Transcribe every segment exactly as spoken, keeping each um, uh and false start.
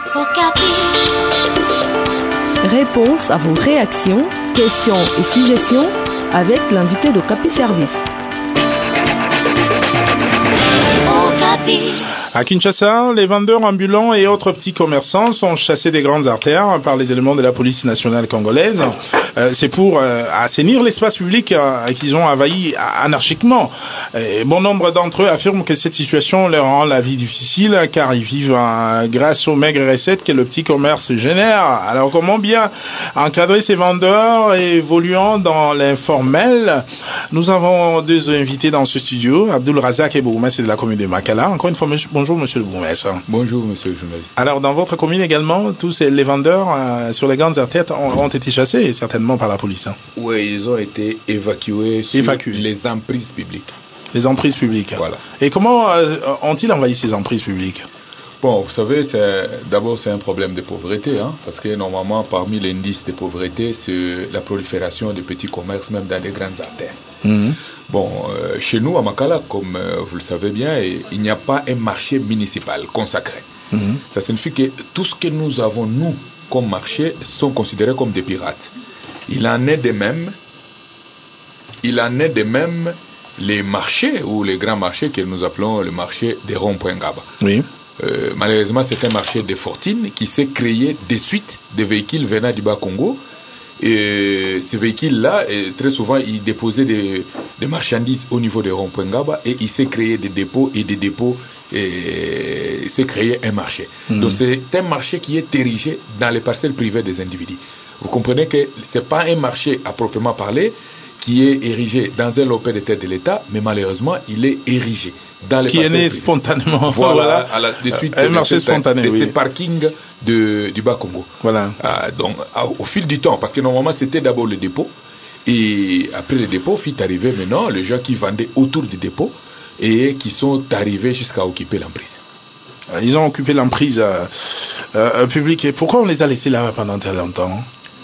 Réponse à vos réactions, questions et suggestions avec l'invité de Capi Service. À Kinshasa, les vendeurs ambulants et autres petits commerçants sont chassés des grandes artères par les éléments de la police nationale congolaise. Euh, c'est pour euh, assainir l'espace public euh, qu'ils ont envahi anarchiquement. Et bon nombre d'entre eux affirment que cette situation leur rend la vie difficile car ils vivent euh, grâce aux maigres recettes que le petit commerce génère. Alors comment bien encadrer ces vendeurs évoluant dans l'informel? Nous avons deux invités dans ce studio, Abdul Razak et Bourgmestre de la commune de Makala. Encore une fois, monsieur, bonjour monsieur le Bourgmestre. Bonjour monsieur le journaliste. Alors dans votre commune également, tous les vendeurs euh, sur les grandes artères ont, ont été chassés certainement par la police. Hein. Oui, ils ont été évacués sur Évacués. les emprises publiques. Les emprises publiques. Voilà. Et comment euh, ont-ils envahi ces emprises publiques? Bon, vous savez, c'est, d'abord c'est un problème de pauvreté, hein, parce que normalement parmi l'indice de pauvreté, c'est la prolifération de petits commerces, même dans les grandes artères. Mmh. Bon, euh, chez nous à Makala, comme euh, vous le savez bien, il n'y a pas un marché municipal consacré. Mmh. Ça signifie que tout ce que nous avons, nous, comme marché, sont considérés comme des pirates. Il en est de même, il en est de même les marchés, ou les grands marchés que nous appelons le marché des ronds-points Gaba. Oui. Euh, malheureusement, c'est un marché de fortune qui s'est créé de suite des véhicules venant du Bas-Congo. Et ces véhicules-là, très souvent, ils déposaient des, des marchandises au niveau des ronds-points Gaba et il s'est créé des dépôts et des dépôts et il s'est créé un marché. Mmh. Donc, c'est un marché qui est érigé dans les parcelles privées des individus. Vous comprenez que ce n'est pas un marché à proprement parler qui est érigé dans un lopin de terre de l'État, mais malheureusement, il est érigé dans les qui est né spontanément. Voilà, voilà. À la, de suite un marché spontané, de, oui. ces parkings de, du Bas-Congo. Voilà. Ah, donc, à, au fil du temps, parce que normalement, c'était d'abord le dépôt, et après le dépôt, fit arriver maintenant les gens qui vendaient autour du dépôt et qui sont arrivés jusqu'à occuper l'emprise. Ils ont occupé l'emprise euh, euh, publique. Et pourquoi on les a laissés là pendant très longtemps?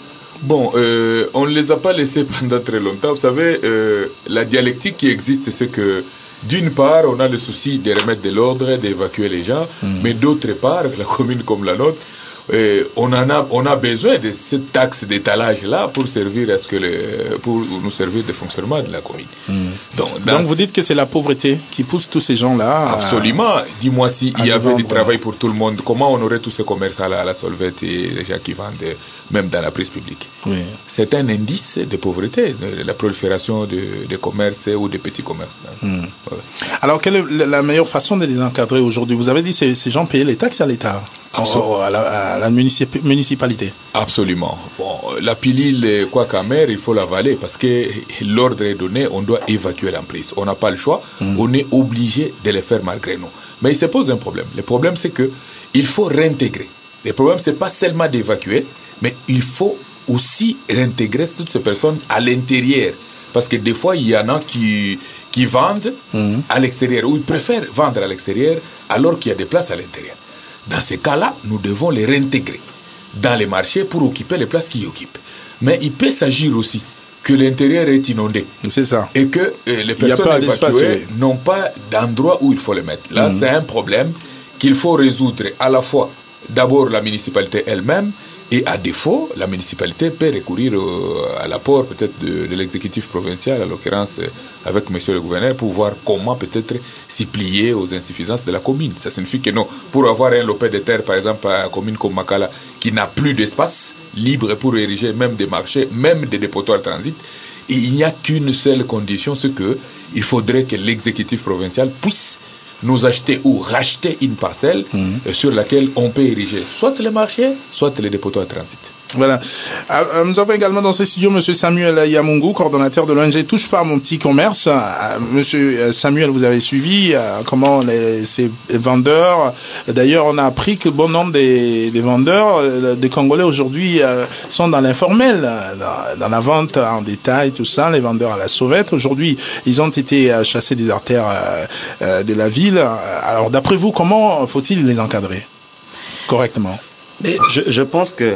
Bon, euh, on ne les a pas laissés pendant très longtemps. Vous savez, euh, la dialectique qui existe, c'est que d'une part, on a le souci de remettre de l'ordre, d'évacuer les gens, mmh. mais d'autre part, la commune comme la nôtre, euh, on en a, on a besoin de cette taxe d'étalage-là pour servir à ce que le, pour nous servir de fonctionnement de la commune. Mmh. Donc, dans... Donc, vous dites que c'est la pauvreté qui pousse tous ces gens-là. Absolument. À... Dis-moi s'il y avait vendre, du travail pour tout le monde, comment on aurait tous ces commerçants-là à la Solvette et les gens qui vendent même dans la prise publique. Oui. C'est un indice de pauvreté, de la prolifération de, de commerces ou de petits commerces. Mmh. Ouais. Alors, quelle est la meilleure façon de les encadrer aujourd'hui? Vous avez dit que ces gens payaient les taxes à l'État, oh, à, la, à la municip- municipalité. Absolument. Bon, la pilule, quoi qu'à mer, il faut l'avaler parce que l'ordre est donné, on doit évacuer l'emprise. On n'a pas le choix, mmh. on est obligé de le faire malgré nous. Mais il se pose un problème. Le problème, c'est que il faut réintégrer. Le problème, c'est pas seulement d'évacuer, mais il faut aussi réintégrer toutes ces personnes à l'intérieur. Parce que des fois, il y en a qui, qui vendent mmh. à l'extérieur, ou ils préfèrent vendre à l'extérieur alors qu'il y a des places à l'intérieur. Dans ces cas-là, nous devons les réintégrer dans les marchés pour occuper les places qu'ils occupent. Mais il peut s'agir aussi que l'intérieur est inondé. C'est ça. Et que euh, les personnes évacuées n'ont pas d'endroit où il faut les mettre. Là, mmh. c'est un problème qu'il faut résoudre à la fois, d'abord la municipalité elle-même, et à défaut, la municipalité peut recourir euh, à l'apport peut-être de, de l'exécutif provincial, à l'occurrence euh, avec monsieur le gouverneur, pour voir comment peut-être s'y plier aux insuffisances de la commune. Ça signifie que non, pour avoir un lopin de terre, par exemple, à une commune comme Makala, qui n'a plus d'espace libre pour ériger même des marchés, même des dépotoirs transit, et il n'y a qu'une seule condition, c'est que il faudrait que l'exécutif provincial puisse nous acheter ou racheter une parcelle mmh. sur laquelle on peut ériger soit les marchés, soit les dépotoirs transit. Voilà. Euh, nous avons également dans ce studio M. Samuel Yamungu, coordonnateur de l'O N G Touche pas à mon petit commerce. Euh, Monsieur Samuel, vous avez suivi euh, comment les, ces vendeurs. D'ailleurs, on a appris que bon nombre des, des vendeurs, euh, des Congolais aujourd'hui, euh, sont dans l'informel, dans, dans la vente en détail, tout ça. Les vendeurs à la sauvette. Aujourd'hui, ils ont été euh, chassés des artères euh, euh, de la ville. Alors, d'après vous, comment faut-il les encadrer correctement? Mais je, je pense que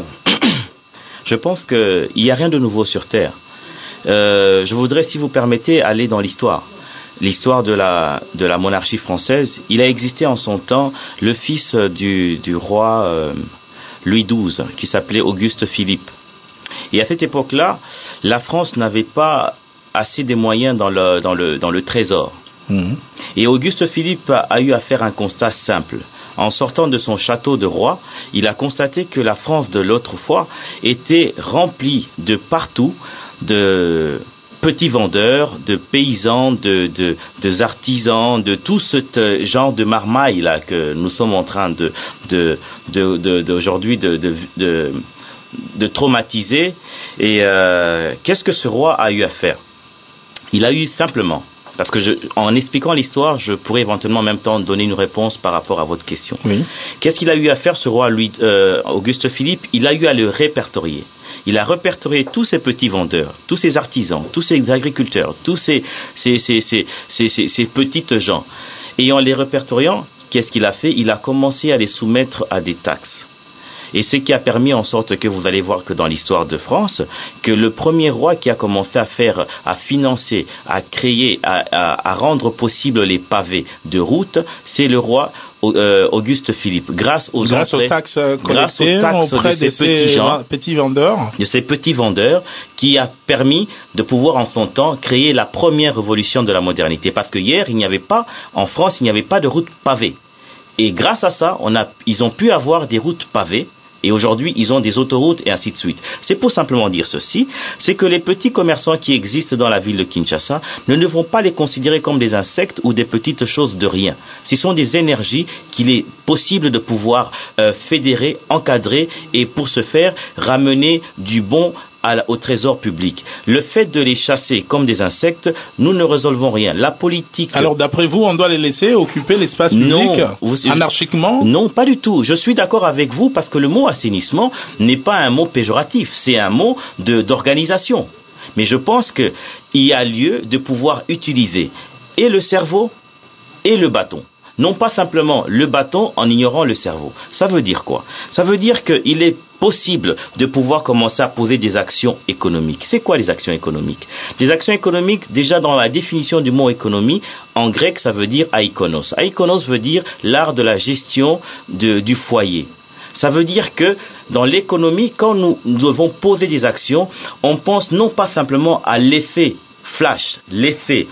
Je pense qu'il n'y a rien de nouveau sur Terre. Euh, je voudrais, si vous permettez, aller dans l'histoire. l'histoire de la, de la monarchie française, il a existé en son temps le fils du, du roi euh, Louis douze, qui s'appelait Auguste Philippe. Et à cette époque-là, la France n'avait pas assez de moyens dans le, dans le, dans le trésor. Mmh. Et Auguste Philippe a, a eu à faire un constat simple. En sortant de son château de roi, il a constaté que la France de l'autrefois était remplie de partout de petits vendeurs, de paysans, de, de, de artisans, de tout ce genre de marmaille là que nous sommes en train de, de, de, de, d'aujourd'hui de, de, de, de traumatiser. Et euh, qu'est-ce que ce roi a eu à faire? Il a eu simplement, parce que je, en expliquant l'histoire, je pourrais éventuellement en même temps donner une réponse par rapport à votre question. Oui. Qu'est-ce qu'il a eu à faire, ce roi Louis, euh, Auguste Philippe? Il a eu à le répertorier. Il a répertorié tous ces petits vendeurs, tous ces artisans, tous ces agriculteurs, tous ces, ces, ces, ces, ces, ces, ces petites gens. Et en les répertoriant, qu'est-ce qu'il a fait? Il a commencé à les soumettre à des taxes. Et ce qui a permis en sorte que vous allez voir que dans l'histoire de France, que le premier roi qui a commencé à faire, à financer, à créer, à, à, à rendre possible les pavés de route, c'est le roi euh, Auguste Philippe. Grâce aux grâce entrées, aux taxes collectées auprès de, de ces, petits, gens, petits vendeurs, de ces petits vendeurs, qui a permis de pouvoir en son temps créer la première révolution de la modernité. Parce que hier, il n'y avait pas, en France, il n'y avait pas de route pavée. Et grâce à ça, on a, ils ont pu avoir des routes pavées. Et aujourd'hui, ils ont des autoroutes et ainsi de suite. C'est pour simplement dire ceci, c'est que les petits commerçants qui existent dans la ville de Kinshasa ne devront pas les considérer comme des insectes ou des petites choses de rien. Ce sont des énergies qu'il est possible de pouvoir euh, fédérer, encadrer et pour ce faire, ramener du bon au trésor public. Le fait de les chasser comme des insectes, nous ne résolvons rien. La politique... Alors d'après vous, on doit les laisser occuper l'espace public non, vous, anarchiquement? Non, pas du tout. Je suis d'accord avec vous parce que le mot assainissement n'est pas un mot péjoratif, c'est un mot de, d'organisation. Mais je pense qu'il y a lieu de pouvoir utiliser et le cerveau et le bâton. Non pas simplement le bâton en ignorant le cerveau. Ça veut dire quoi? Ça veut dire qu'il est possible de pouvoir commencer à poser des actions économiques. C'est quoi les actions économiques? Les actions économiques, déjà dans la définition du mot économie, en grec ça veut dire aïkonos. Aïkonos veut dire l'art de la gestion de, du foyer. Ça veut dire que dans l'économie, quand nous, nous devons poser des actions, on pense non pas simplement à l'effet flash, l'effet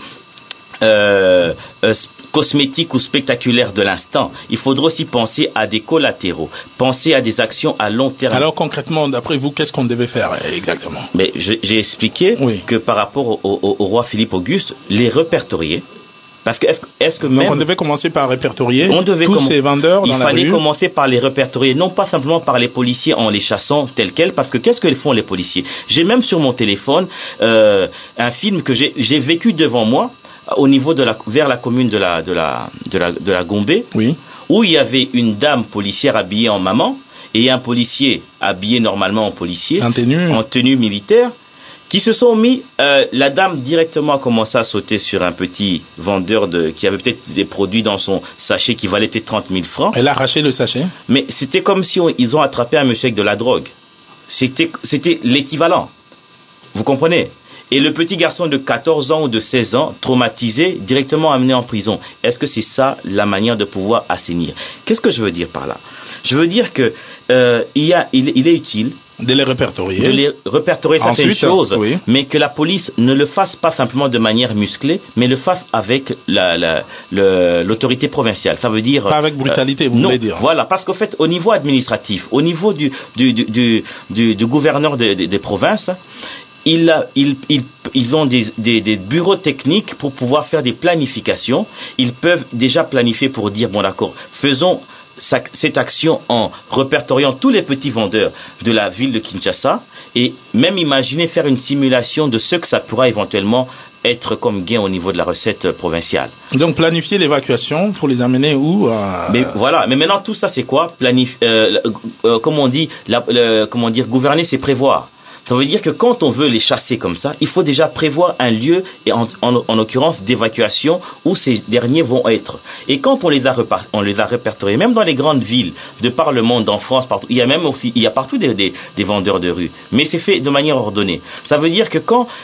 euh, euh, cosmétique ou spectaculaire de l'instant. Il faudra aussi penser à des collatéraux, penser à des actions à long terme. Alors concrètement, d'après vous, qu'est-ce qu'on devait faire exactement? Mais j'ai expliqué oui. que par rapport au, au, au roi Philippe Auguste, les répertorier. Parce que est-ce, est-ce que Donc même on devait commencer par répertorier on devait tous comm- ces vendeurs dans la rue. Il fallait commencer par les répertorier, non pas simplement par les policiers en les chassant tels quels, parce que qu'est-ce que font les policiers? J'ai même sur mon téléphone euh, un film que j'ai, j'ai vécu devant moi, au niveau de la, vers la commune de la, de la, de la, de la Gombe, oui. où il y avait une dame policière habillée en maman et un policier habillé normalement en policier, en tenue, en tenue militaire, qui se sont mis, euh, la dame directement a commencé à sauter sur un petit vendeur de, qui avait peut-être des produits dans son sachet qui valait peut-être trente mille francs. Elle a arraché le sachet. Mais c'était comme si on, ils ont attrapé un monsieur avec de la drogue. C'était, c'était l'équivalent. Vous comprenez? Et le petit garçon de quatorze ans ou de seize ans, traumatisé, directement amené en prison. Est-ce que c'est ça la manière de pouvoir assainir? Qu'est-ce que je veux dire par là? Je veux dire que euh, il, y a, il, il est utile de les répertorier, de les répertorier certaines Ensuite, choses, oui. mais que la police ne le fasse pas simplement de manière musclée, mais le fasse avec la, la, le, l'autorité provinciale. Ça veut dire pas avec brutalité, euh, vous non, voulez dire. Voilà, parce qu'au fait, au niveau administratif, au niveau du du du du, du, du gouverneur des, des, des provinces, Ils, ils, ils, ils ont des, des, des bureaux techniques pour pouvoir faire des planifications. Ils peuvent déjà planifier pour dire, bon d'accord, faisons cette action en répertoriant tous les petits vendeurs de la ville de Kinshasa et même imaginer faire une simulation de ce que ça pourra éventuellement être comme gain au niveau de la recette provinciale. Donc planifier l'évacuation pour les amener où euh... Mais voilà, mais maintenant tout ça c'est quoi? Planif- euh, euh, Comme on dit, la, le, comment dire, gouverner c'est prévoir. Ça veut dire que quand on veut les chasser comme ça, il faut déjà prévoir un lieu, et en, en, en l'occurrence d'évacuation, où ces derniers vont être. Et quand on les a, repart, on les a répertoriés, même dans les grandes villes, de par le monde, en France, partout, il y a même aussi, il y a partout des, des, des vendeurs de rue. Mais c'est fait de manière ordonnée. Ça veut dire que quand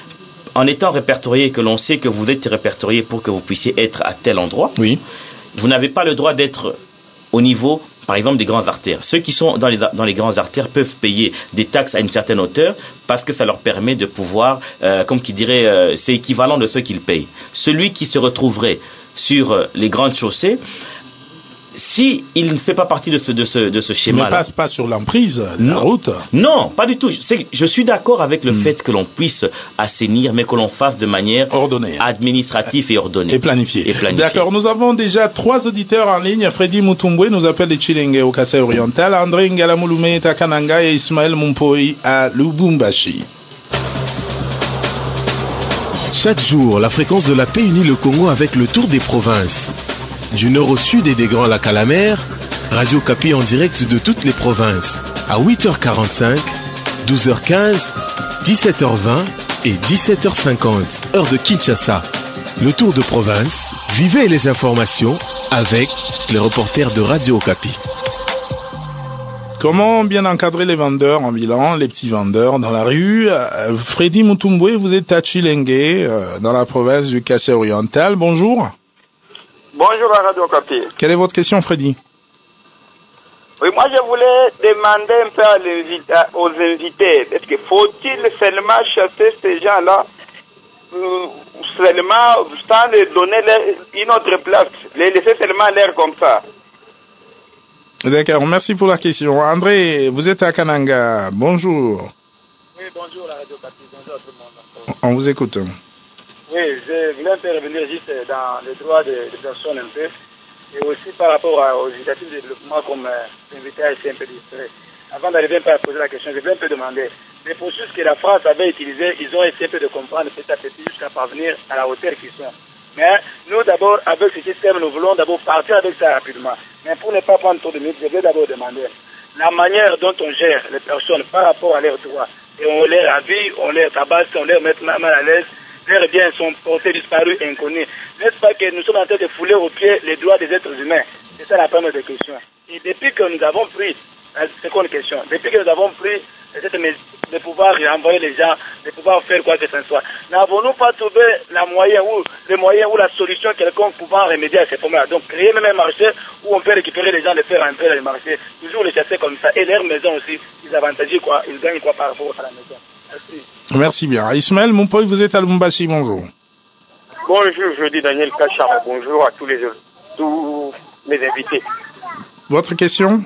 en étant répertorié, que l'on sait que vous êtes répertorié pour que vous puissiez être à tel endroit, oui. vous n'avez pas le droit d'être au niveau, par exemple, des grandes artères. Ceux qui sont dans les, dans les grandes artères peuvent payer des taxes à une certaine hauteur parce que ça leur permet de pouvoir, euh, comme qui dirait, euh, c'est équivalent de ce qu'ils payent. Celui qui se retrouverait sur euh, les grandes chaussées, si il ne fait pas partie de ce, de ce, de ce schéma, ne passe pas sur l'emprise de la route. Non, pas du tout. C'est, je suis d'accord avec le mm. fait que l'on puisse assainir, mais que l'on fasse de manière ordonnée, administrative et ordonnée. Et planifiée. Et planifiée. D'accord, nous avons déjà trois auditeurs en ligne. Freddy Mutumbwe nous appelle de Chilenge au Kassai oriental, André Ngalamulume à Kananga et Ismaël Mumpoi à Lubumbashi. Chaque jour, la fréquence de la paix unit le Congo avec le tour des provinces. Du nord au sud et des Grands Lacs à la mer, Radio Okapi en direct de toutes les provinces. À huit heures quarante-cinq, douze heures quinze, dix-sept heures vingt et dix-sept heures cinquante, heure de Kinshasa. Le tour de province, vivez les informations avec les reporters de Radio Okapi. Comment bien encadrer les vendeurs en bilan, les petits vendeurs dans la rue? euh, Freddy Mutumbwe, vous êtes à Chilenge, euh, dans la province du Kassai oriental. Bonjour. Bonjour à Radio Okapi. Quelle est votre question, Freddy? Oui, moi je voulais demander un peu à à, aux invités, est-ce qu'il faut-il seulement chasser ces gens-là, euh, seulement sans leur donner leur, une autre place, les laisser seulement l'air comme ça? D'accord, merci pour la question. André, vous êtes à Kananga. Bonjour. Oui, bonjour à Radio Okapi. Bonjour à tout le monde. On vous écoute. Oui, je voulais intervenir juste dans les droits des, des personnes un peu, et aussi par rapport à, aux initiatives de développement comme euh, invité à essayer un peu distrait. Avant d'arriver un peu à poser la question, je voulais un peu demander, les processus que la France avait utilisés, ils ont essayé un peu de comprendre petit à petit jusqu'à parvenir à la hauteur qu'ils sont. Mais nous d'abord, avec ce système, nous voulons d'abord partir avec ça rapidement. Mais pour ne pas prendre trop de minutes, je vais d'abord demander la manière dont on gère les personnes par rapport à leurs droits. Et on les ravit, on les tabasse, on les met mal à l'aise. Leurs biens sont portés disparus, inconnus. N'est-ce pas que nous sommes en train de fouler aux pieds les droits des êtres humains? C'est ça la première des questions. Et depuis que nous avons pris, c'est quoi une question? Depuis que nous avons pris cette mesure de pouvoir renvoyer les gens, de pouvoir faire quoi que ce soit, n'avons-nous pas trouvé la moyen ou le moyen ou la solution quelconque pouvant remédier à ces problèmes? Donc créer même un marché où on peut récupérer les gens, les faire entrer dans le marché, toujours les chasser comme ça. Et leurs maisons aussi, ils avantagent quoi? Ils gagnent quoi par rapport à la maison? Merci. Merci bien. Ismaël Mumpoi, vous êtes à Lubumbashi, bonjour. Bonjour, je dis Daniel Kachar. Bonjour à tous les tous mes invités. Votre question?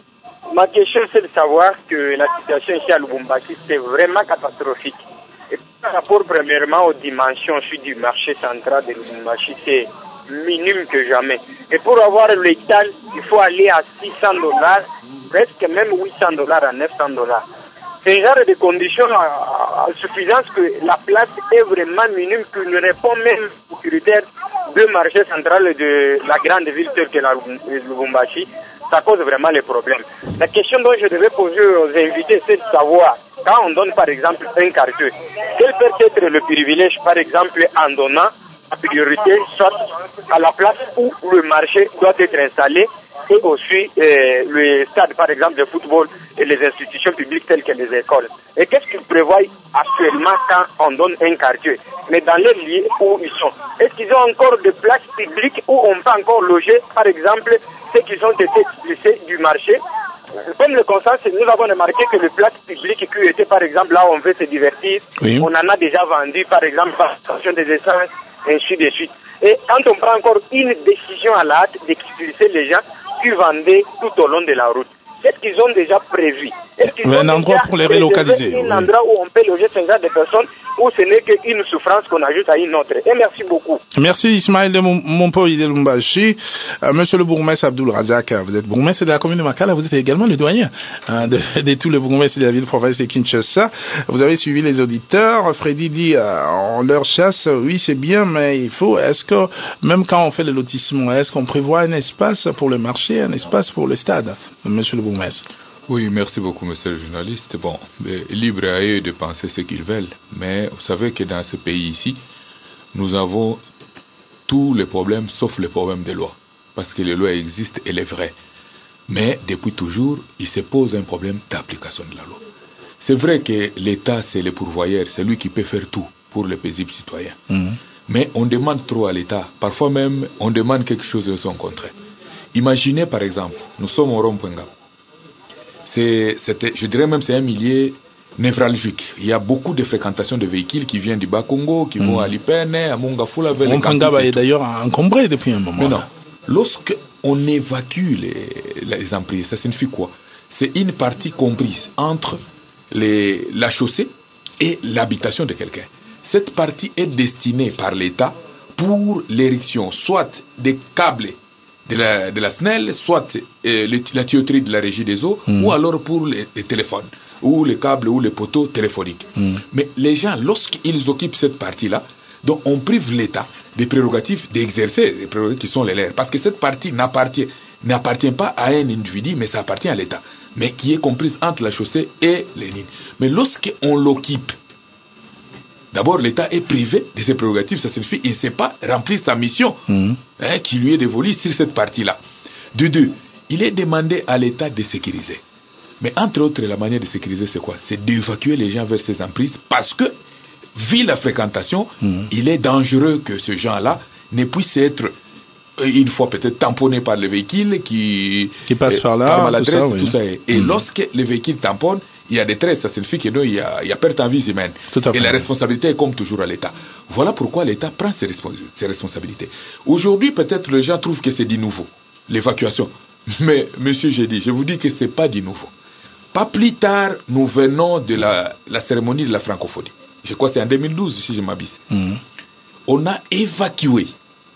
Ma question, c'est de savoir que la situation ici à Lubumbashi, c'est vraiment catastrophique. Et par rapport, premièrement, aux dimensions du marché central de Lubumbashi, c'est minime que jamais. Et pour avoir l'étal, il faut aller à six cents dollars, presque même huit cents dollars à neuf cents dollars. C'est un genre de conditions à, à suffisance que la place est vraiment minime, qui ne répond même aux critères de marché central de la grande ville telle que la Lubumbashi. Ça cause vraiment les problèmes. La question dont je devais poser aux invités, c'est de savoir, quand on donne par exemple un quartier, quel peut être le privilège, par exemple, en donnant la priorité, soit à la place où le marché doit être installé, et aussi euh, le stade, par exemple, de football et les institutions publiques telles que les écoles. Et qu'est-ce qu'ils prévoient actuellement quand on donne un quartier? Mais dans les lieux où ils sont, est-ce qu'ils ont encore des places publiques où on peut encore loger, par exemple, ceux qui ont été expulsés du marché? Comme le constat, nous avons remarqué que les places publiques qui étaient, par exemple, là où on veut se divertir, oui. On en a déjà vendu, par exemple, par la station des essences, et ainsi de suite. Et quand on prend encore une décision à la hâte d'expulser les gens qui vendaient tout au long de la route, est-ce qu'ils ont déjà prévu? Est-ce qu'ils ont un endroit pour les relocaliser? Un oui. endroit où on peut loger ce genre de personnes, où ce n'est qu'une souffrance qu'on ajoute à une autre. Et merci beaucoup. Merci Ismaël de Mumpoi de Lubumbashi. Euh, Monsieur le bourgmestre Abdoul Razak, vous êtes bourgmestre de la commune de Makala, vous êtes également le doyen hein, de, de tous les bourgmestres de la ville province de Kinshasa. Vous avez suivi les auditeurs. Freddy dit euh, on leur chasse, oui c'est bien, mais il faut, est-ce que même quand on fait le lotissement, est-ce qu'on prévoit un espace pour le marché, un espace pour le stade, Monsieur le bourgmestre? Oui, merci beaucoup, monsieur le journaliste. Bon, libre à eux de penser ce qu'ils veulent, mais vous savez que dans ce pays ici, nous avons tous les problèmes, sauf les problèmes des lois. Parce que les lois existent et les vraies. Mais depuis toujours, il se pose un problème d'application de la loi. C'est vrai que l'État, c'est le pourvoyeur, c'est lui qui peut faire tout. pour les paisibles citoyens. Mmh. Mais on demande trop à l'État. Parfois même, on demande quelque chose de son contraire. Imaginez par exemple, nous sommes au Rond-Point. C'est, je dirais même c'est un milieu névralgique. Il y a beaucoup de fréquentation de véhicules qui viennent du Bas-Congo, qui mmh. vont à Lipene, à Mongafula, vers les Rond-Point est d'ailleurs encombré depuis un moment. Mais non. Lorsqu'on évacue les, les emprises, ça signifie quoi? C'est une partie comprise entre les, la chaussée et l'habitation de quelqu'un. Cette partie est destinée par l'État pour l'érection soit des câbles de la, de la S N E L, soit euh, le, la tuyauterie de la régie des eaux, mmh. ou alors pour les, les téléphones, ou les câbles ou les poteaux téléphoniques. Mmh. Mais les gens, lorsqu'ils occupent cette partie-là, donc on prive l'État des prérogatives d'exercer les prérogatives qui sont les leurs. Parce que cette partie n'appartient, n'appartient pas à un individu, mais ça appartient à l'État. Mais qui est comprise entre la chaussée et les lignes. Mais lorsqu'on l'occupe, d'abord l'État est privé de ses prérogatives, ça signifie qu'il ne sait pas remplir sa mission mmh. hein, qui lui est dévolue sur cette partie-là. De deux, il est demandé à l'État de sécuriser. Mais entre autres, la manière de sécuriser, c'est quoi? C'est d'évacuer les gens vers ces emprises parce que, vu la fréquentation, mmh. il est dangereux que ces gens-là ne puissent être une fois peut-être tamponné par les véhicules qui, qui passent par là, par maladresse, tout ça, oui. tout ça. Et mmh. lorsque les véhicules tamponnent, il y a des traits, ça signifie qu'il y a, il y a perte en vie humaine. Et la responsabilité est comme toujours à l'État. Voilà pourquoi l'État prend ses, respons ses responsabilités. Aujourd'hui, peut-être les gens trouvent que c'est du nouveau, l'évacuation. Mais, monsieur, j'ai dit, je vous dis que c'est pas du nouveau. Pas plus tard, nous venons de la, la cérémonie de la francophonie. Je crois que c'est en deux mille douze, si je m'abuse. Mmh. On a évacué.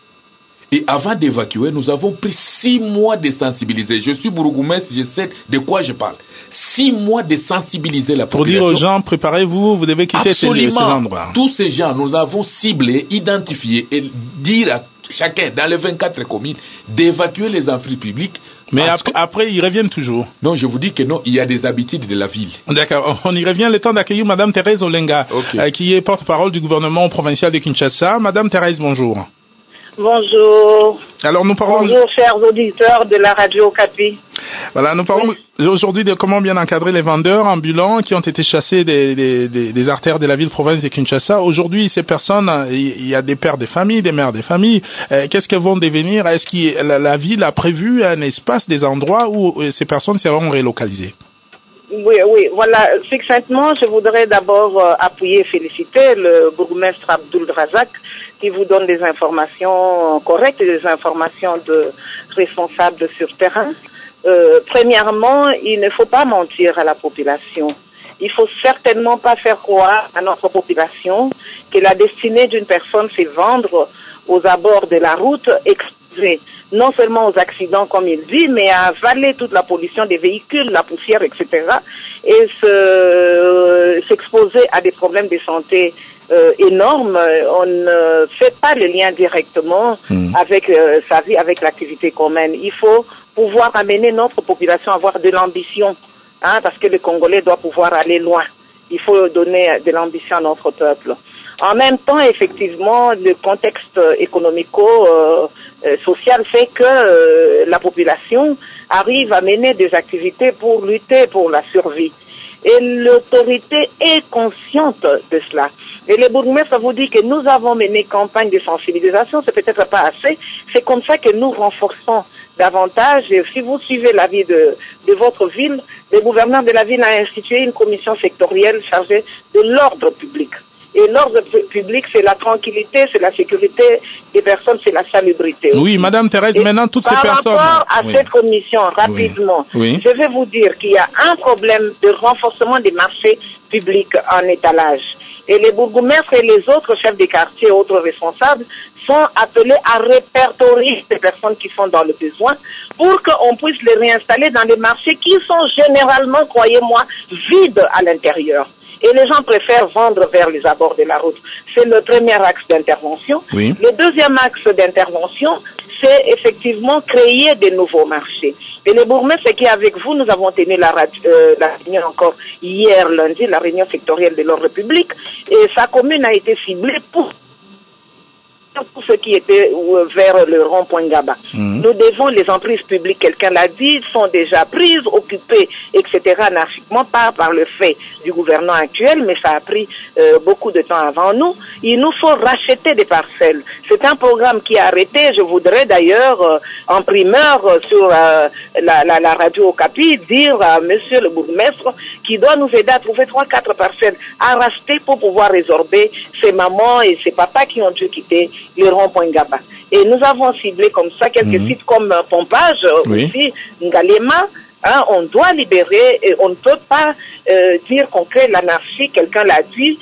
Et avant d'évacuer, nous avons pris six mois de sensibiliser. Je suis bourgmestre, je sais de quoi je parle. Six mois de sensibiliser la population. Pour dire aux gens, préparez-vous, vous devez quitter ces, ces endroits. Tous ces gens, nous avons ciblé, identifié et dire à chacun, dans les vingt-quatre communes, d'évacuer les emprises publiques. Mais après, après, ils reviennent toujours. Non, je vous dis que non, il y a des habitudes de la ville. D'accord, on y revient. Le temps d'accueillir Madame Thérèse Olenga, okay. euh, qui est porte-parole du gouvernement provincial de Kinshasa. Madame Thérèse, bonjour. Bonjour. Alors nous parlons. Bonjour, chers auditeurs de la radio Okapi. Voilà, nous parlons oui. aujourd'hui de comment bien encadrer les vendeurs ambulants qui ont été chassés des, des, des, des artères de la ville-province de Kinshasa. Aujourd'hui, ces personnes, il y a des pères de famille, des mères de famille. Euh, qu'est-ce qu'elles vont devenir? Est-ce que la, la ville a prévu un espace, des endroits où ces personnes seront relocalisées? Oui, oui, voilà. Succinctement, je voudrais d'abord euh, appuyer et féliciter le bourgmestre Abdoul Razak qui vous donne des informations correctes, des informations de responsables sur terrain. Euh, premièrement, il ne faut pas mentir à la population. Il faut certainement pas faire croire à notre population que la destinée d'une personne c'est vendre aux abords de la route, exposée non seulement aux accidents comme il dit, mais à avaler toute la pollution des véhicules, la poussière, et cetera, et se, s'exposer à des problèmes de santé euh, énormes. On ne fait pas le lien directement mmh. avec euh, sa vie, avec l'activité commune. Il faut pouvoir amener notre population à avoir de l'ambition, hein, parce que le Congolais doit pouvoir aller loin. Il faut donner de l'ambition à notre peuple. En même temps, effectivement, le contexte économico-social euh, fait que euh, la population arrive à mener des activités pour lutter pour la survie. Et l'autorité est consciente de cela. Et le bourgmestre vous dit que nous avons mené campagne de sensibilisation, c'est peut-être pas assez. C'est comme ça que nous renforçons davantage. Et si vous suivez l'avis de, de votre ville, le gouverneur de la ville a institué une commission sectorielle chargée de l'ordre public. Et l'ordre public, c'est la tranquillité, c'est la sécurité des personnes, c'est la salubrité. Oui, Madame Thérèse, et maintenant toutes ces personnes... Par rapport à oui. cette commission, rapidement, oui. Oui. je vais vous dire qu'il y a un problème de renforcement des marchés publics en étalage. Et les bourgmestres et les autres chefs des quartiers, autres responsables, sont appelés à répertorier ces personnes qui sont dans le besoin pour qu'on puisse les réinstaller dans les marchés qui sont généralement, croyez-moi, vides à l'intérieur. Et les gens préfèrent vendre vers les abords de la route. C'est le premier axe d'intervention. Oui. Le deuxième axe d'intervention, c'est effectivement créer de nouveaux marchés. Et le bourgmestre qui est avec vous, nous avons tenu la, euh, la réunion encore hier lundi, la réunion sectorielle de l'ordre public, et sa commune a été ciblée pour surtout ceux qui étaient vers le rond-point Gaba. Mmh. Nous devons, les emprises publiques, quelqu'un l'a dit, sont déjà prises, occupées, et cetera, anarchiquement, pas par le fait du gouvernement actuel, mais ça a pris euh, beaucoup de temps avant nous. Il nous faut racheter des parcelles. C'est un programme qui est arrêté. Je voudrais d'ailleurs, euh, en primeur, euh, sur euh, la, la, la radio Okapi, dire à monsieur le bourgmestre qui doit nous aider à trouver trois, quatre parcelles à racheter pour pouvoir résorber ces mamans et ces papas qui ont dû quitter le rond-point Gaba. Et nous avons ciblé comme ça quelques mmh. sites comme euh, Pompage, oui. aussi, Ngalema. Hein, on doit libérer et on ne peut pas euh, dire qu'on crée l'anarchie, quelqu'un l'a dit,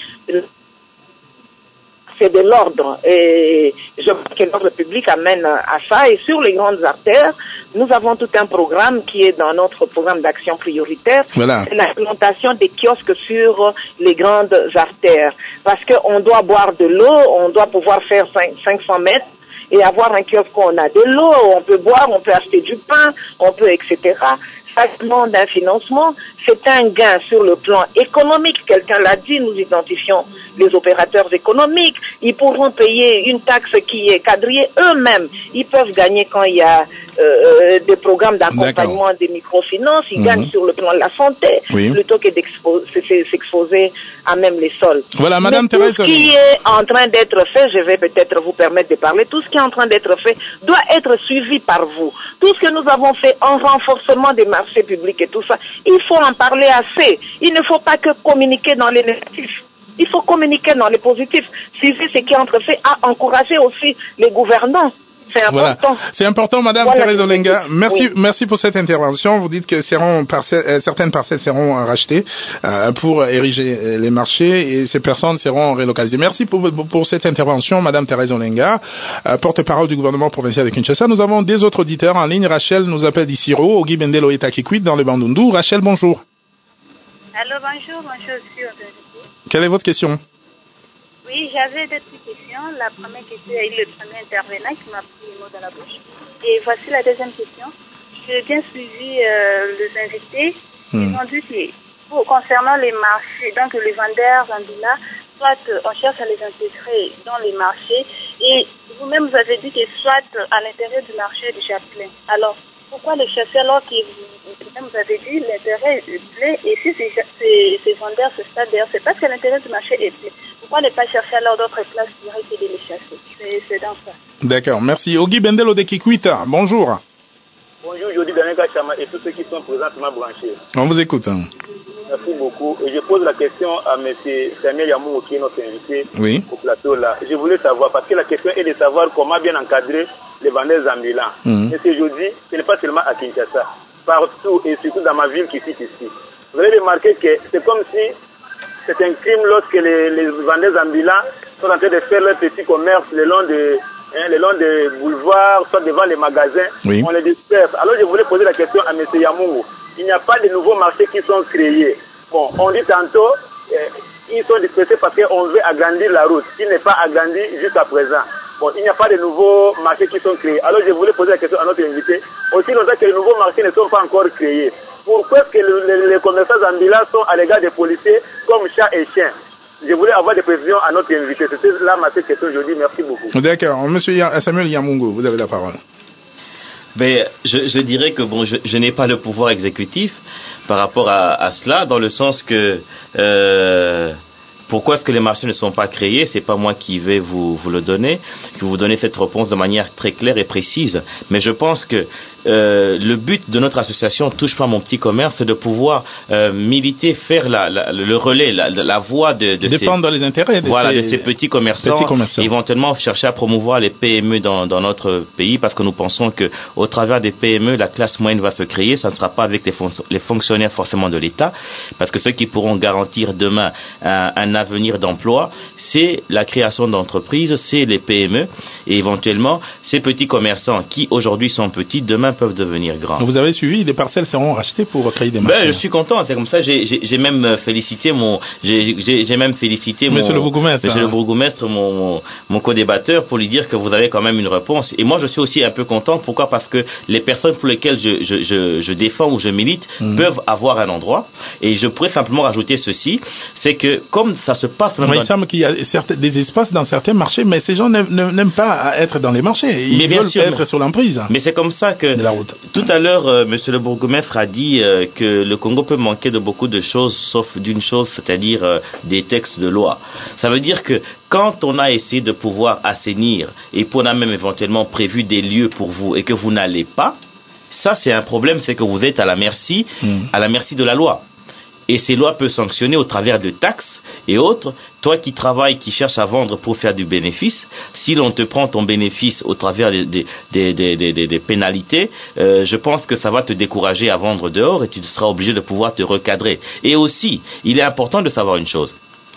c'est de l'ordre. Et je crois que l'ordre public amène à ça. Et sur les grandes artères, nous avons tout un programme qui est dans notre programme d'action prioritaire. Voilà. C'est l'implantation des kiosques sur les grandes artères. Parce qu'on doit boire de l'eau, on doit pouvoir faire cinq cents mètres et avoir un kiosque où on a de l'eau, on peut boire, on peut acheter du pain, on peut, et cetera. Ça demande un financement, c'est un gain sur le plan économique. Quelqu'un l'a dit, nous identifions les opérateurs économiques. Ils pourront payer une taxe qui est quadrillée eux-mêmes. Ils peuvent gagner quand il y a euh, des programmes d'accompagnement des microfinances. Ils mmh. gagnent sur le plan de la santé, oui. plutôt que d'exposer à même les sols. Voilà, Madame Mais Thérèse. Tout ce qui est en train d'être fait, je vais peut-être vous permettre de parler, tout ce qui est en train d'être fait doit être suivi par vous. Tout ce que nous avons fait en renforcement des marchés publics et tout ça, il faut en parler assez. Il ne faut pas que communiquer dans les négatifs. Il faut communiquer dans les positifs. Suivez ce qui est entrefait, à encourager aussi les gouvernants. C'est important. Voilà. C'est important, Madame voilà. Thérèse Olenga. Merci, oui. merci pour cette intervention. Vous dites que seront parcelles, euh, certaines parcelles seront rachetées euh, pour ériger les marchés et ces personnes seront relocalisées. Merci pour, pour cette intervention, Madame Thérèse Olenga, euh, porte-parole du gouvernement provincial de Kinshasa. Nous avons des autres auditeurs en ligne. Rachel nous appelle d'Issiro, Ogi Bendelo et Takikwit dans le Bandundu. Rachel, bonjour. Allô, bonjour, bonjour, monsieur. Quelle est votre question? Oui, j'avais deux petites questions. La première question est le premier intervenant qui m'a pris les mots dans la bouche. Et voici la deuxième question. J'ai bien suivi euh, les invités. Hmm. Ils ont dit que pour, concernant les marchés, donc les vendeurs Zambila, soit euh, on cherche à les intégrer dans les marchés. Et vous-même, vous avez dit que soit à l'intérieur du marché du Châtelet. Alors, pourquoi les chercher alors que vous, vous avez dit l'intérêt est plein et si ces, ces, ces vendeurs se stade d'ailleurs, c'est parce que l'intérêt du marché est plein. Pourquoi ne pas chercher alors d'autres places directes et de les chasser? C'est dans ça. D'accord, merci. Ogi Bendelo de Kikwita, bonjour. Bonjour, Jody Danega Chama et tous ceux qui sont présentement branchés. On vous écoute. Hein. Merci beaucoup. Et je pose la question à M. Samuel Yamou, qui est notre invité oui. au plateau là. Je voulais savoir, parce que la question est de savoir comment bien encadrer les vendeurs ambulants. Mmh. Et ce jeudi, ce n'est pas seulement à Kinshasa, partout et surtout dans ma ville qui est ici. Vous avez remarqué que c'est comme si c'est un crime lorsque les, les vendeurs ambulants sont en train de faire leur petit commerce le long de, hein, le long des boulevards, soit devant les magasins. Oui. On les disperse. Alors je voulais poser la question à M. Yamungu. Il n'y a pas de nouveaux marchés qui sont créés. Bon, on dit tantôt, euh, ils sont dispersés parce qu'on veut agrandir la route, qui n'est pas agrandi jusqu'à présent. Bon, il n'y a pas de nouveaux marchés qui sont créés. Alors je voulais poser la question à notre invité. Aussi longtemps que les nouveaux marchés ne sont pas encore créés, pourquoi est-ce que le, le, les commerçants ambulants sont à l'égard des policiers comme chats et chiens? Je voulais avoir des précisions à notre invité. C'était là ma question aujourd'hui. Merci beaucoup. D'accord. Monsieur Samuel Yamungu, vous avez la parole. Mais je, je dirais que bon, je, je n'ai pas le pouvoir exécutif par rapport à, à cela, dans le sens que euh, pourquoi est-ce que les marchés ne sont pas créés? C'est pas moi qui vais vous, vous le donner. Je vais vous donner cette réponse de manière très claire et précise. Mais je pense que euh, le but de notre association Touche pas mon petit commerce, c'est de pouvoir euh, militer, faire la, la, le relais, la, la voie de, de défendre ces, les intérêts de, voilà, ces, de ces petits commerçants, petits commerçants. Éventuellement chercher à promouvoir les P M E dans, dans notre pays, parce que nous pensons que au travers des P M E, la classe moyenne va se créer. Ça ne sera pas avec les, fon les fonctionnaires forcément de l'État, parce que ceux qui pourront garantir demain un, un avenir d'emploi, c'est la création d'entreprises, c'est les P M E, et éventuellement ces petits commerçants qui aujourd'hui sont petits, demain peuvent devenir grands. Vous avez suivi, les parcelles seront rachetées pour créer des marchés. Ben, je suis content, c'est comme ça. J'ai même félicité mon, j'ai même félicité Monsieur mon, le bourgmestre, Monsieur hein. le bourgmestre, mon, mon, mon co-débatteur, pour lui dire que vous avez quand même une réponse. Et moi, je suis aussi un peu content. Pourquoi? Parce que les personnes pour lesquelles je, je, je, je défends ou je milite mmh. peuvent avoir un endroit. Et je pourrais simplement rajouter ceci, c'est que comme ça se passe. Même dans... Il semble qu'il y a certes, des espaces dans certains marchés, mais ces gens n'aiment pas être dans les marchés. Ils mais veulent sûr, être mais... sur l'emprise. Mais c'est comme ça que la route. Tout à l'heure, euh, Monsieur le bourgmestre a dit euh, que le Congo peut manquer de beaucoup de choses, sauf d'une chose, c'est-à-dire euh, des textes de loi. Ça veut dire que quand on a essayé de pouvoir assainir et qu'on a même éventuellement prévu des lieux pour vous et que vous n'allez pas, ça c'est un problème, c'est que vous êtes à la merci, mmh. à la merci de la loi. Et ces lois peuvent sanctionner au travers de taxes et autres. Toi qui travailles, qui cherches à vendre pour faire du bénéfice, si l'on te prend ton bénéfice au travers des, des, des, des, des, des pénalités, euh, je pense que ça va te décourager à vendre dehors et tu seras obligé de pouvoir te recadrer. Et aussi, il est important de savoir une chose.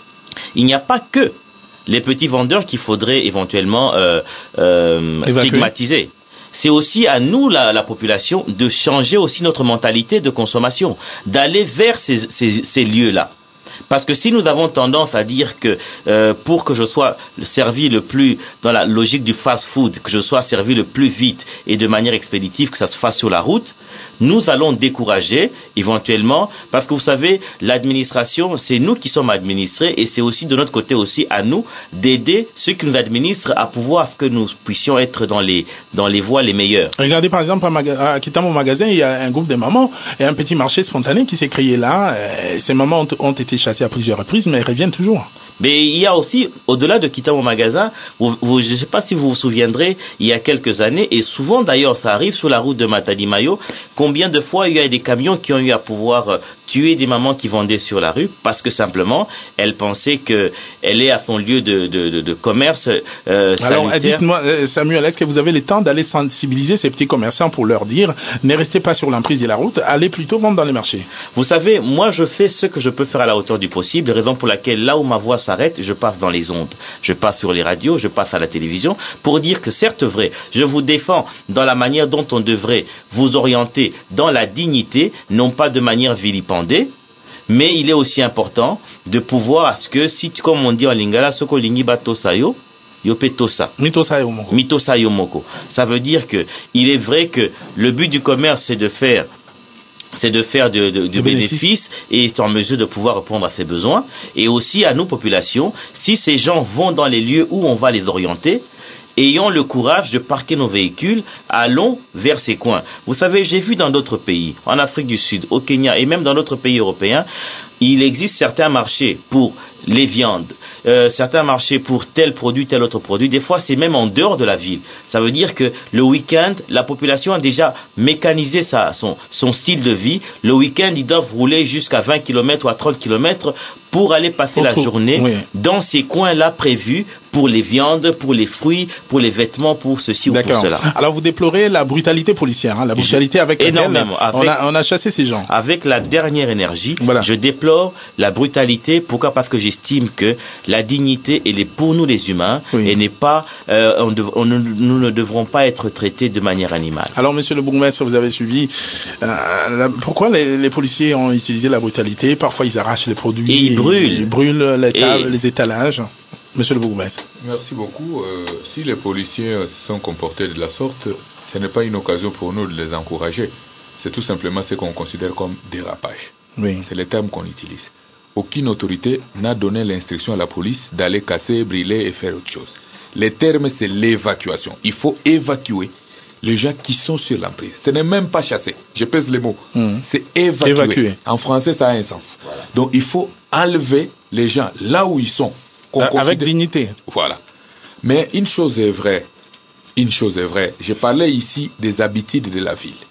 Il n'y a pas que les petits vendeurs qu'il faudrait éventuellement euh, euh, stigmatiser. C'est aussi à nous, la, la population, de changer aussi notre mentalité de consommation, d'aller vers ces, ces, ces lieux-là. Parce que si nous avons tendance à dire que euh, pour que je sois servi le plus, dans la logique du fast-food, que je sois servi le plus vite et de manière expéditive, que ça se fasse sur la route, nous allons décourager éventuellement, parce que vous savez, l'administration, c'est nous qui sommes administrés et c'est aussi de notre côté aussi à nous d'aider ceux qui nous administrent à pouvoir à ce que nous puissions être dans les, dans les voies les meilleures. Regardez par exemple à, Maga- à Kitamo magasin, il y a un groupe de mamans et un petit marché spontané qui s'est créé là. Euh, ces mamans ont, ont été chassées à plusieurs reprises, mais elles reviennent toujours. Mais il y a aussi, au-delà de Kitamo magasin, vous, vous, je ne sais pas si vous vous souviendrez, il y a quelques années, et souvent d'ailleurs ça arrive sur la route de Matadi-Mayo, combien de fois il y a des camions qui ont eu à pouvoir euh, tuer des mamans qui vendaient sur la rue parce que simplement elles pensaient qu'elle est à son lieu de, de, de, de commerce euh, Alors sanitaire. dites-moi Samuel, est-ce que vous avez le temps d'aller sensibiliser ces petits commerçants pour leur dire ne restez pas sur l'emprise de la route, allez plutôt vendre dans les marchés? Vous savez, moi je fais ce que je peux faire à la hauteur du possible, raison pour laquelle là où ma voix s'arrête, je passe dans les ondes, je passe sur les radios, je passe à la télévision pour dire que certes vrai, je vous défends dans la manière dont on devrait vous orienter dans la dignité, non pas de manière vilipendée, mais il est aussi important de pouvoir à ce que, si comme on dit en lingala, soko lingi bato sayo, yopetosa. Mitosa yomoko. Mitosa yomoko. Ça veut dire que il est vrai que le but du commerce c'est de faire c'est de faire de, de, du bénéfice. bénéfice et est en mesure de pouvoir répondre à ses besoins. Et aussi à nos populations, si ces gens vont dans les lieux où on va les orienter, ayons le courage de parquer nos véhicules, allons vers ces coins. Vous savez, j'ai vu dans d'autres pays, en Afrique du Sud, au Kenya et même dans d'autres pays européens, il existe certains marchés pour les viandes, euh, certains marchés pour tel produit, tel autre produit. Des fois, c'est même en dehors de la ville. Ça veut dire que le week-end, la population a déjà mécanisé sa, son, son style de vie. Le week-end, ils doivent rouler jusqu'à vingt kilomètres ou à trente kilomètres pour aller passer pour la tout. journée oui. dans ces coins-là prévus pour les viandes, pour les fruits, pour les vêtements, pour ceci ou D'accord. pour cela. Alors, vous déplorez la brutalité policière, hein, la brutalité avec laquelle énormément. Avec, on, a, on a chassé ces gens. Avec la dernière énergie, voilà. je déplore la brutalité. Pourquoi? Parce que j'estime que la dignité, elle est pour nous les humains oui. et n'est pas, euh, on dev, on, nous ne devrons pas être traités de manière animale. Alors, monsieur le bourgmestre, vous avez suivi, euh, la, pourquoi les, les policiers ont utilisé la brutalité? Parfois, ils arrachent les produits. Et ils brûlent. Ils brûlent les, tables, et... les étalages. Monsieur le bourgmestre. Merci beaucoup. Euh, si les policiers se sont comportés de la sorte, ce n'est pas une occasion pour nous de les encourager. C'est tout simplement ce qu'on considère comme dérapage. Oui. C'est le terme qu'on utilise. Aucune autorité n'a donné l'instruction à la police d'aller casser, brûler et faire autre chose. Le terme, c'est l'évacuation. Il faut évacuer les gens qui sont sur l'emprise. Ce n'est même pas chasser. Je pèse les mots. Mmh. C'est évacuer. évacuer. En français, ça a un sens. Voilà. Donc, il faut enlever les gens là où ils sont. Avec considère... dignité. Voilà. Mais une chose est vraie. Une chose est vraie. Je parlais ici des habitudes de la ville.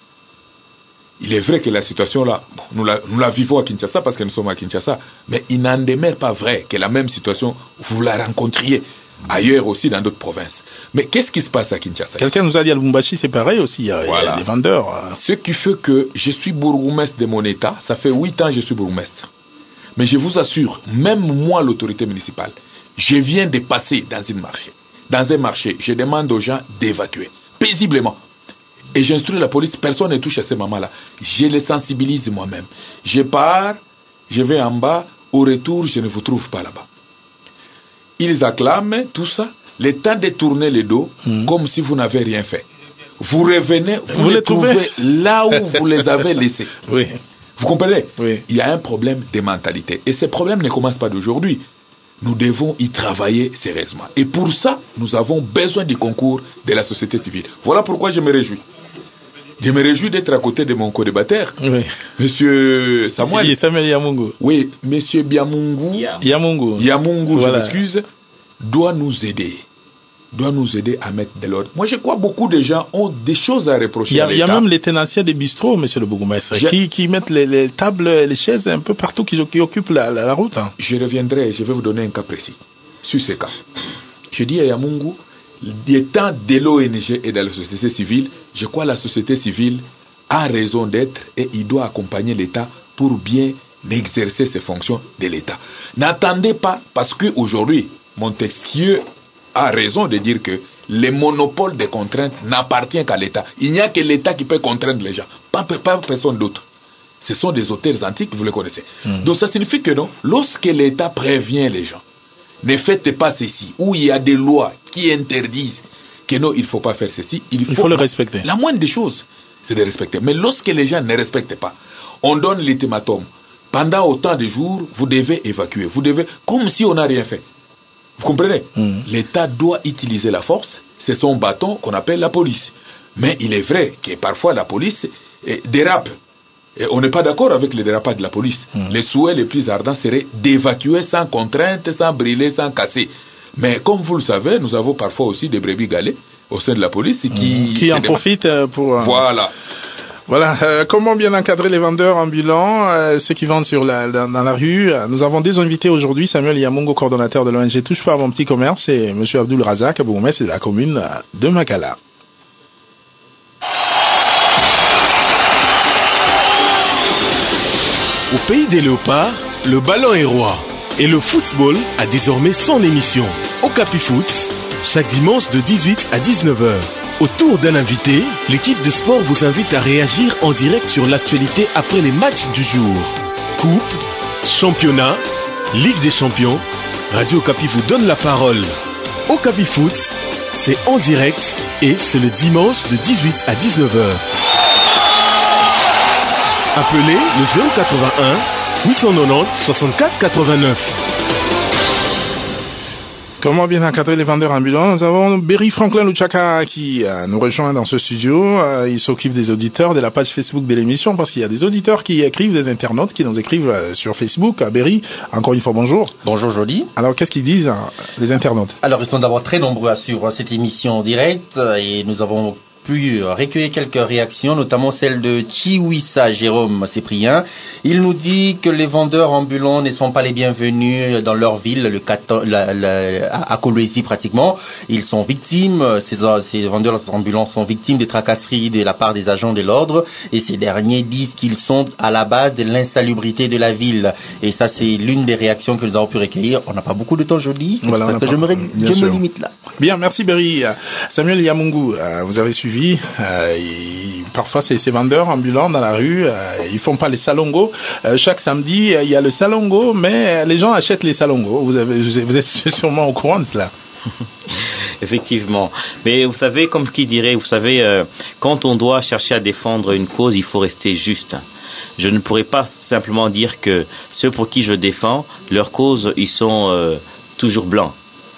Il est vrai que la situation là, bon, nous, la, nous la vivons à Kinshasa parce que nous sommes à Kinshasa, mais il n'en demeure pas vrai que la même situation, vous la rencontriez ailleurs aussi dans d'autres provinces. Mais qu'est-ce qui se passe à Kinshasa? Quelqu'un nous a dit à Lubumbashi, c'est pareil aussi, il y a, voilà. il y a des vendeurs. Ce qui fait que je suis bourgmestre de mon état, ça fait huit ans que je suis bourgmestre. Mais je vous assure, même moi, l'autorité municipale, je viens de passer dans un marché. Dans un marché, je demande aux gens d'évacuer, paisiblement. Et j'instruis la police, personne ne touche à ces mamans-là. Je les sensibilise moi-même. Je pars, je vais en bas, au retour, je ne vous trouve pas là-bas. Ils acclament tout ça, le temps de tourner le dos, mmh. comme si vous n'avez rien fait. Vous revenez, vous, vous les trouvez là où vous les avez laissés. Oui. Vous comprenez? Oui. Il y a un problème de mentalité. Et ce problème ne commence pas d'aujourd'hui. nous devons y travailler sérieusement. Et pour ça, nous avons besoin du concours de la société civile. Voilà pourquoi je me réjouis. Je me réjouis d'être à côté de mon co-débatteur, oui. Monsieur Samuel. Oui, Samuel Yamungu. Oui, Monsieur Biamungu. Yamungu. Yamungu, voilà. je m'excuse, doit nous aider. doit nous aider à mettre de l'ordre. Moi, je crois que beaucoup de gens ont des choses à reprocher. Il y a, à il y a même les tenanciers des bistrots, monsieur le bourgmestre, je... qui, qui mettent les, les tables, les chaises un peu partout, qui, qui occupent la, la, la route. Hein. Je reviendrai, je vais vous donner un cas précis sur ce cas. Je dis à Yamungu, des temps de l'O N G et de la société civile, je crois que la société civile a raison d'être et il doit accompagner l'État pour bien exercer ses fonctions de l'État. N'attendez pas, parce qu'aujourd'hui, Montesquieu a raison de dire que le monopole des contraintes n'appartient qu'à l'État. Il n'y a que l'État qui peut contraindre les gens, pas, pas personne d'autre. Ce sont des auteurs antiques, vous les connaissez. Mmh. Donc ça signifie que non, lorsque l'État prévient les gens, ne faites pas ceci, où il y a des lois qui interdisent que non, il ne faut pas faire ceci, il faut, il faut le respecter. La moindre des choses, c'est de respecter. Mais lorsque les gens ne respectent pas, on donne l'ultimatum. Pendant autant de jours, vous devez évacuer. Vous devez, comme si on n'a rien fait. Vous comprenez? mmh. L'État doit utiliser la force. C'est son bâton qu'on appelle la police. Mais il est vrai que parfois la police eh, dérape. Et on n'est pas d'accord avec le dérapage de la police. mmh. Les souhaits les plus ardents seraient d'évacuer sans contrainte, sans brûler, sans casser. Mais comme vous le savez, nous avons parfois aussi des brebis galets au sein de la police qui, mmh. qui en profitent pour... Euh... Voilà. Voilà, euh, comment bien encadrer les vendeurs ambulants, euh, ceux qui vendent sur la, dans, dans la rue. Nous avons des invités aujourd'hui, Samuel Yamungu, coordonnateur de l'O N G Touche pas à mon petit commerce, et M. Abdul Razak, bourgmestre de la commune de Makala. Au pays des léopards, le ballon est roi, et le football a désormais son émission. Au Capifoot, chaque dimanche de dix-huit à dix-neuf heures. Autour d'un invité, l'équipe de sport vous invite à réagir en direct sur l'actualité après les matchs du jour. Coupe, championnat, Ligue des champions, Radio Okapi vous donne la parole. Au Okapi Foot, c'est en direct et c'est le dimanche de dix-huit à dix-neuf heures. Appelez le zéro quatre-vingt-un huit cent quatre-vingt-dix soixante-quatre quatre-vingt-neuf. Comment bien encadrer les vendeurs ambulants? Nous avons Berry Franklin Luchaka qui euh, nous rejoint dans ce studio. Euh, il s'occupe des auditeurs de la page Facebook de l'émission parce qu'il y a des auditeurs qui écrivent, des internautes qui nous écrivent euh, sur Facebook. Euh, Berry, encore une fois, bonjour. Bonjour, Jolie. Alors, qu'est-ce qu'ils disent, euh, les internautes? Alors, ils sont d'abord très nombreux à suivre cette émission en direct et nous avons pu recueillir quelques réactions, notamment celle de Chiwissa Jérôme Cyprien. Il nous dit que les vendeurs ambulants ne sont pas les bienvenus dans leur ville, le la, la, à Kolwezi pratiquement. Ils sont victimes, ces, ces vendeurs ambulants sont victimes des tracasseries de la part des agents de l'ordre et ces derniers disent qu'ils sont à la base de l'insalubrité de la ville. Et ça, c'est l'une des réactions que nous avons pu recueillir. On n'a pas beaucoup de temps, Joli. Voilà, parce que je, me, je me limite là. Bien, merci Berry. Samuel Yamungu, vous avez suivi. Euh, ils, parfois, c'est ces vendeurs ambulants dans la rue, euh, ils font pas les salongos. Euh, chaque samedi, euh, il y a le salongo, mais les gens achètent les salongos. Vous, avez, vous êtes sûrement au courant de cela. Effectivement. Mais vous savez, comme qui dirait, vous savez, euh, quand on doit chercher à défendre une cause, il faut rester juste. Je ne pourrais pas simplement dire que ceux pour qui je défends, leur cause, ils sont euh, toujours blancs.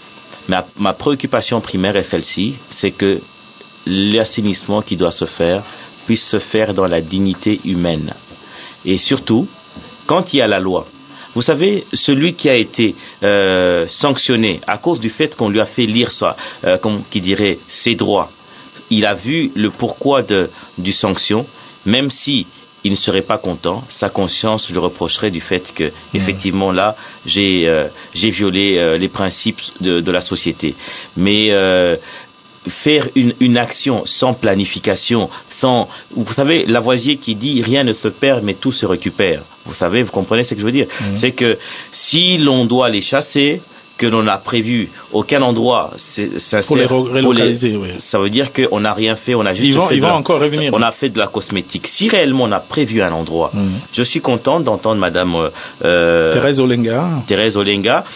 Ma, ma préoccupation primaire est celle-ci, c'est que l'assainissement qui doit se faire puisse se faire dans la dignité humaine. Et surtout, quand il y a la loi, vous savez, celui qui a été euh, sanctionné à cause du fait qu'on lui a fait lire ça, euh, comme qui dirait, ses droits, il a vu le pourquoi de, du sanction, même si il ne serait pas content, sa conscience le reprocherait du fait que, mmh. effectivement, là, j'ai, euh, j'ai violé euh, les principes de, de la société. Mais euh, faire une, une action sans planification, sans, vous savez, Lavoisier qui dit rien ne se perd mais tout se récupère. Vous savez, vous comprenez ce que je veux dire? Mmh. C'est que si l'on doit les chasser, que l'on n'a prévu aucun endroit, c'est, ça pour les relocaliser, les, oui. Ça veut dire qu'on n'a rien fait, on a juste ils vont, fait ils de vont la, encore revenir. On a fait de la cosmétique. Si réellement on a prévu un endroit, mmh. je suis content d'entendre Madame euh, Thérèse Olenga. Thérèse Olenga.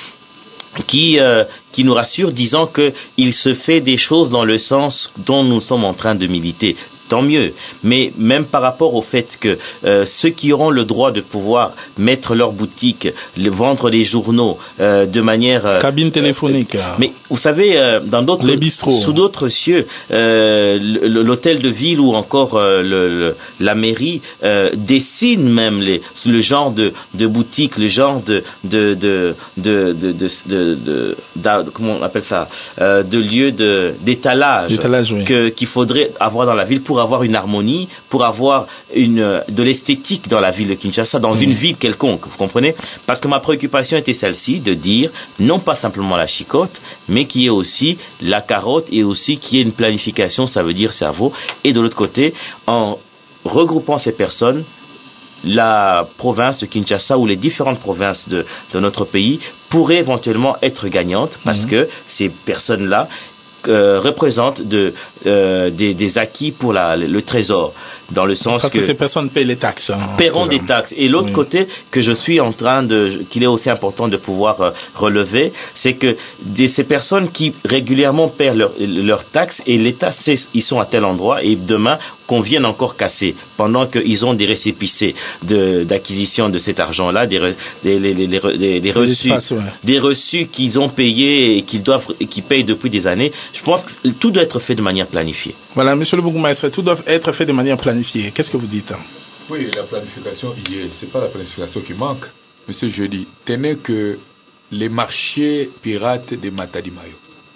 Qui, euh, qui nous rassure disant qu'il se fait des choses dans le sens dont nous sommes en train de militer. tant mieux. Mais même par rapport au fait que euh, ceux qui auront le droit de pouvoir mettre leur boutique, les, vendre des journaux euh, de manière... Euh, cabine téléphonique. Euh, mais vous savez, euh, dans d'autres... Les bistrots. Sous d'autres cieux, euh, l'hôtel de ville ou encore euh, le, le, la mairie euh, dessine même les, le genre de, de boutique, le genre de... de, de, de, de, de, de, de, de comment on appelle ça euh, de lieu de, d'étalage, d'étalage oui. que, qu'il faudrait avoir dans la ville pour avoir une harmonie, pour avoir une, de l'esthétique dans la ville de Kinshasa, dans mmh. une ville quelconque, vous comprenez? Parce que ma préoccupation était celle-ci, de dire non pas simplement la chicotte, mais qu'il y ait aussi la carotte et aussi qu'il y ait une planification, ça veut dire cerveau, et de l'autre côté, en regroupant ces personnes, la province de Kinshasa ou les différentes provinces de, de notre pays pourraient éventuellement être gagnantes parce mmh. que ces personnes-là euh, représentent de, euh, des, des acquis pour la, le trésor. Dans le sens parce que, que ces personnes paient les taxes. Hein, paieront des taxes. Et l'autre oui. côté que je suis en train de, qu'il est aussi important de pouvoir euh, relever, c'est que des, ces personnes qui régulièrement paient leurs leur taxes et l'État sait ils sont à tel endroit et demain qu'on vienne encore casser pendant qu'ils ont des récépissés de, d'acquisition de cet argent-là, des, des, les, les, les, des reçus, ouais. des reçus qu'ils ont payés et qu'ils doivent, qu'ils payent depuis des années. Je pense que tout doit être fait de manière planifiée. Voilà, Monsieur le Bourgmestre, tout doit être fait de manière planifiée. Qu'est-ce que vous dites? Oui, la planification y est. C'est pas la planification qui manque. Monsieur Jeudi, tenez que les marchés pirates de Matadi Mayo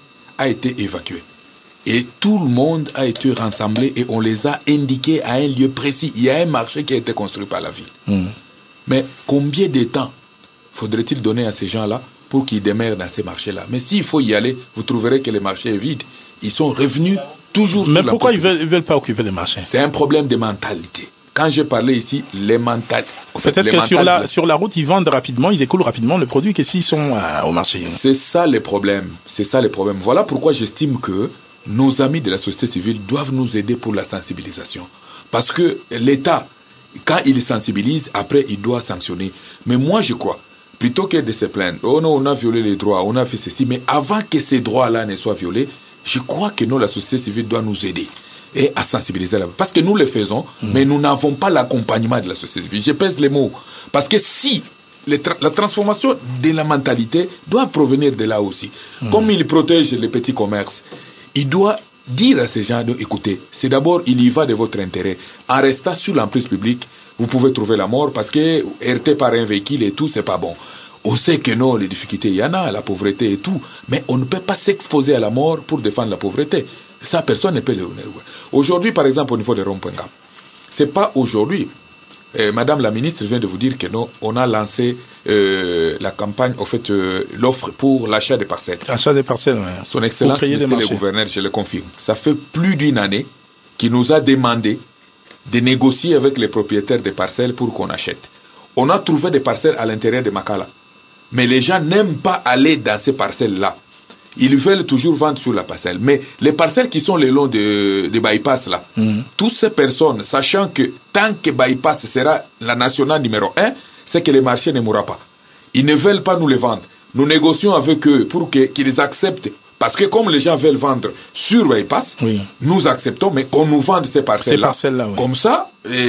a été évacué. Et tout le monde a été rassemblé et on les a indiqués à un lieu précis. Il y a un marché qui a été construit par la ville. Mmh. Mais combien de temps faudrait-il donner à ces gens-là pour qu'ils demeurent dans ces marchés-là? Mais s'il faut y aller, vous trouverez que le marché est vide. Ils sont revenus toujours. Mais pourquoi ils veulent, ils veulent pas occuper les marchés? C'est un problème de mentalité. Quand je parlais ici, les mentalités. Peut-être que sur la, sur la route, ils vendent rapidement, ils écoulent rapidement le produit que s'ils sont euh, au marché. C'est ça le problème. C'est ça le problème. Voilà pourquoi j'estime que nos amis de la société civile doivent nous aider pour la sensibilisation. Parce que l'État, quand il sensibilise, après il doit sanctionner. Mais moi je crois, plutôt que de se plaindre, oh non, on a violé les droits, on a fait ceci, mais avant que ces droits-là ne soient violés, je crois que nous, la société civile, doit nous aider et à sensibiliser là. Parce que nous le faisons, mmh. mais nous n'avons pas l'accompagnement de la société civile. Je pèse les mots. Parce que si tra la transformation de la mentalité doit provenir de là aussi. Mmh. Comme il protège les petits commerces, il doit dire à ces gens, de, écoutez, c'est d'abord, il y va de votre intérêt. En restant sur l'emprise publique, vous pouvez trouver la mort parce que heurté par un véhicule et tout, c'est pas bon. On sait que non, les difficultés, il y en a, la pauvreté et tout, mais on ne peut pas s'exposer à la mort pour défendre la pauvreté. Ça, personne ne peut le faire. Aujourd'hui, par exemple, au niveau des ronds-points, c'est pas aujourd'hui. Euh, Madame la ministre vient de vous dire que non, on a lancé euh, la campagne, en fait, euh, l'offre pour l'achat des parcelles. L'achat des parcelles, oui. Son Excellence, le gouverneur, je le confirme. Ça fait plus d'une année qu'il nous a demandé de négocier avec les propriétaires des parcelles pour qu'on achète. On a trouvé des parcelles à l'intérieur de Makala. Mais les gens n'aiment pas aller dans ces parcelles-là. Ils veulent toujours vendre sur la parcelle. Mais les parcelles qui sont le long de, de bypass là, mmh. toutes ces personnes, sachant que tant que bypass sera la nationale numéro un, c'est que le marché ne mourra pas. Ils ne veulent pas nous les vendre. Nous négocions avec eux pour que, qu'ils acceptent. Parce que comme les gens veulent vendre sur bypass, oui. nous acceptons, mais qu'on nous vende ces parcelles-là. Ces parcelles-là oui. Comme ça,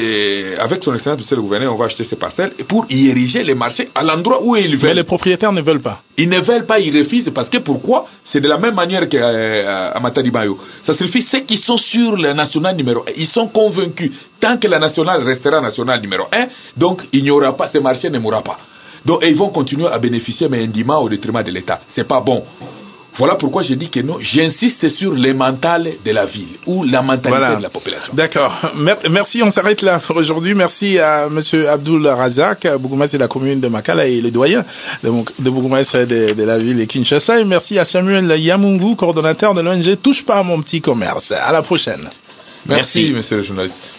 et avec son excellence, monsieur le gouverneur, on va acheter ces parcelles pour y ériger les marchés à l'endroit où ils veulent. Mais les propriétaires ne veulent pas. Ils ne veulent pas, ils refusent. Parce que pourquoi? C'est de la même manière qu'à euh, Matadi Mayo. Ça signifie ceux qui sont sur la nationale numéro un, ils sont convaincus. Tant que la nationale restera nationale numéro un, donc il n'y aura pas, ce marché ne mourra pas. Donc ils vont continuer à bénéficier, mais indûment au détriment de l'État. C'est pas bon. Voilà pourquoi je dis que non, j'insiste sur les mentales de la ville ou la mentalité voilà. de la population. D'accord. Merci, on s'arrête là pour aujourd'hui. Merci à monsieur Abdoul Razak, bourgmestre de la commune de Makala et le doyen de, de bourgmestre de, de la ville de Kinshasa. Et merci à Samuel Yamungu, coordonnateur de l'O N G Touche pas à mon petit commerce. À la prochaine. Merci, merci monsieur le journaliste.